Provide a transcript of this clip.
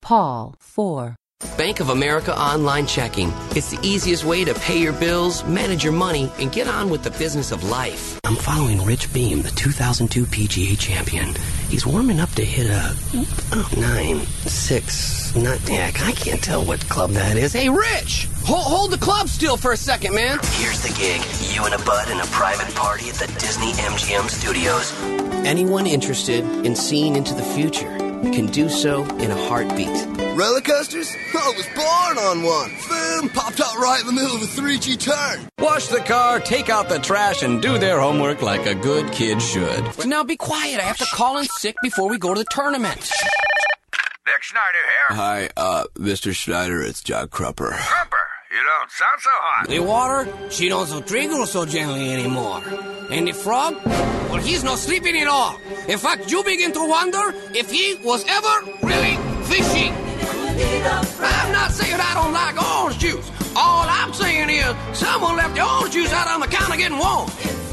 Paul, 4. Bank of America Online Checking. It's the easiest way to pay your bills, manage your money, and get on with the business of life. I'm following Rich Beam, the 2002 PGA champion. He's warming up to hit a 9, 6, I can't tell what club that is. Hey, Rich! Hold the club still for a second, man. Here's the gig. You and a bud in a private party at the Disney MGM Studios. Anyone interested in seeing into the future can do so in a heartbeat. Roller coasters? I was born on one. Boom, popped out right in the middle of a 3G turn. Wash the car, take out the trash, and do their homework like a good kid should. Now be quiet. I have to call in sick before we go to the tournament. Dick Schneider here. Hi, Mr. Schneider, it's John Crupper. Crumper, you don't sound so hot. The water, she don't so trickle so gently anymore. And the frog, well, he's not sleeping at all. In fact, you begin to wonder if he was ever really fishing. I'm not saying I don't like orange juice. All I'm saying is someone left the orange juice out on the counter getting warm.